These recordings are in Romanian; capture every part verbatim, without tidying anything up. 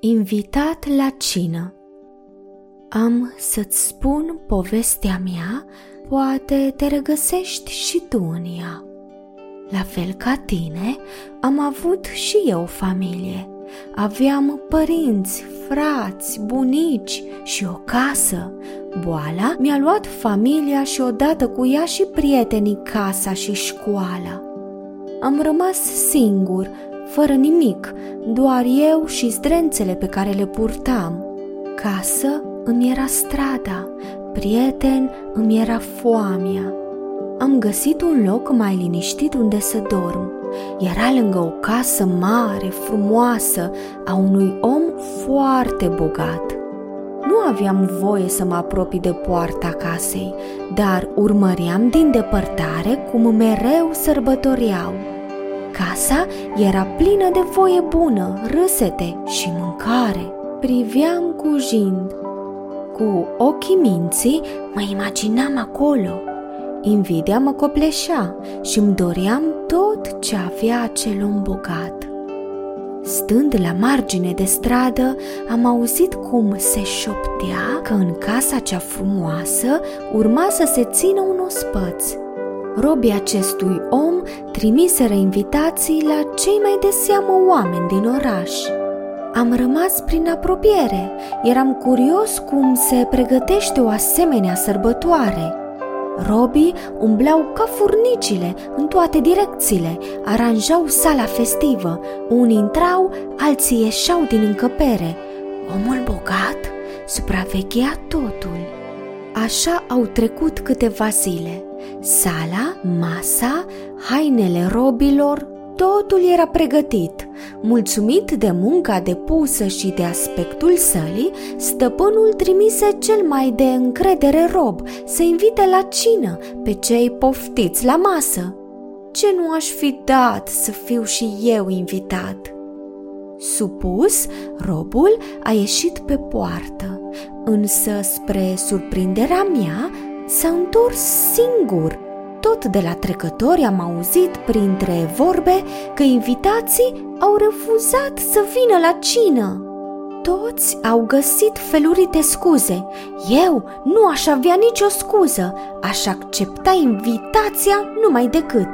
Invitat la cină. Am să-ți spun povestea mea, poate te regăsești și tu în ea. La fel ca tine, am avut și eu o familie. Aveam părinți, frați, bunici și o casă. Boala mi-a luat familia și odată cu ea și prietenii casa și școala. Am rămas singur, fără nimic, doar eu și zdrențele pe care le purtam. Casă îmi era strada, prieten îmi era foamea. Am găsit un loc mai liniștit unde să dorm. Era lângă o casă mare, frumoasă, a unui om foarte bogat. Nu aveam voie să mă apropii de poarta casei, dar urmăream din depărtare cum mereu sărbătoreau. Casa era plină de voie bună, râsete și mâncare. Priveam cujind. Cu ochii minții mă imaginam acolo. Invidia mă copleșea și îmi doream tot ce avea acel om bogat. Stând la margine de stradă, am auzit cum se șoptea că în casa cea frumoasă urma să se țină un ospăț. Robii acestui om trimiseră invitații la cei mai de seamă oameni din oraș. Am rămas prin apropiere, eram curios cum se pregătește o asemenea sărbătoare. Robii umblau ca furnicile în toate direcțiile, aranjau sala festivă, unii intrau, alții ieșeau din încăpere. Omul bogat supraveghea totul. Așa au trecut câteva zile. Sala, masa, hainele robilor, totul era pregătit. Mulțumit de munca depusă și de aspectul sălii, stăpânul trimise cel mai de încredere rob să invite la cină pe cei poftiți la masă. Ce nu aș fi dat să fiu și eu invitat? Supus, robul a ieșit pe poartă, însă, spre surprinderea mea, s-a întors singur. Tot de la trecători am auzit printre vorbe că invitații au refuzat să vină la cină. Toți au găsit felurite scuze. Eu nu aș avea nicio scuză, aș accepta invitația numai decât.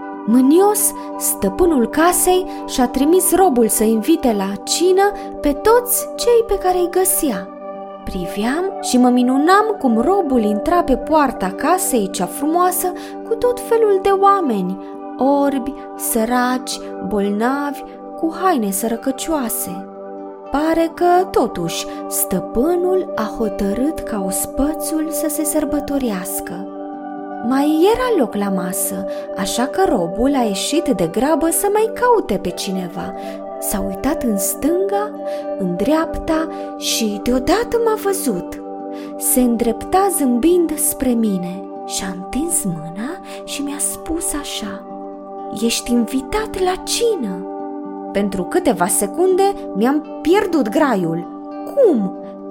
Mânios, stăpânul casei și-a trimis robul să invite la cină pe toți cei pe care îi găsea. Priveam și mă minunam cum robul intra pe poarta casei cea frumoasă cu tot felul de oameni, orbi, săraci, bolnavi, cu haine sărăcăcioase. Pare că, totuși, stăpânul a hotărât ca ospățul să se sărbătorească. Mai era loc la masă, așa că robul a ieșit de grabă să mai caute pe cineva. S-a uitat în stânga, în dreapta și deodată m-a văzut. Se îndrepta zâmbind spre mine și-a întins mâna și mi-a spus așa: "Ești invitat la cină." Pentru câteva secunde mi-am pierdut graiul. Cum?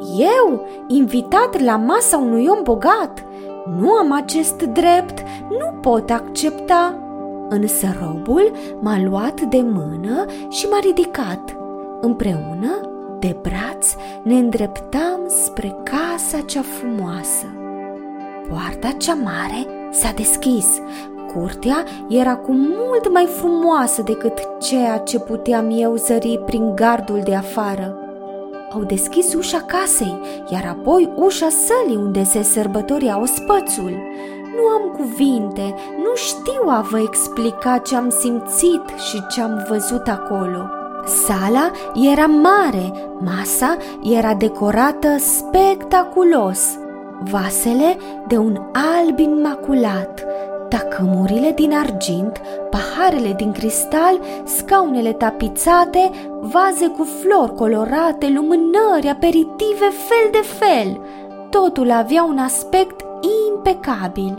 Eu, invitat la masa unui om bogat? Nu am acest drept, nu pot accepta. Însă robul m-a luat de mână și m-a ridicat. Împreună, de braț, ne îndreptam spre casa cea frumoasă. Poarta cea mare s-a deschis. Curtea era cu mult mai frumoasă decât ceea ce puteam eu zări prin gardul de afară. Au deschis ușa casei, iar apoi ușa sălii unde se sărbătorea ospățul. Nu am cuvinte, nu știu a vă explica ce am simțit și ce am văzut acolo. Sala era mare, masa era decorată spectaculos, vasele de un alb imaculat, tacâmurile din argint, paharele din cristal, scaunele tapițate, vaze cu flori colorate, lumânări, aperitive fel de fel. Totul avea un aspect impecabil.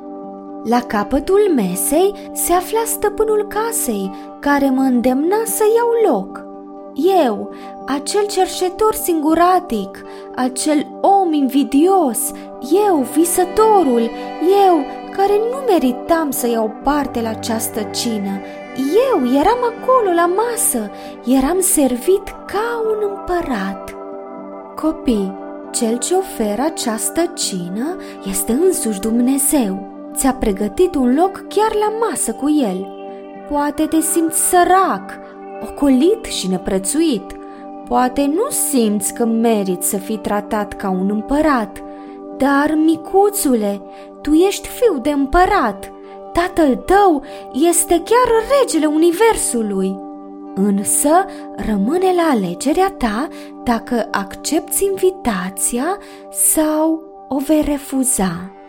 La capătul mesei se afla stăpânul casei, care mă îndemna să iau loc. Eu, acel cerșetor singuratic, acel om invidios, eu, visătorul, eu, care nu meritam să iau parte la această cină, Eu eram acolo la masă, eram servit ca un împărat. Copii, cel ce oferă această cină este însuși Dumnezeu. Ți-a pregătit un loc chiar la masă cu El. Poate te simți sărac, ocolit și neprețuit. Poate nu simți că meriți să fii tratat ca un împărat. Dar, micuțule, tu ești fiu de împărat. Tatăl tău este chiar regele universului. Însă rămâne la alegerea ta dacă accepți invitația sau o vei refuza.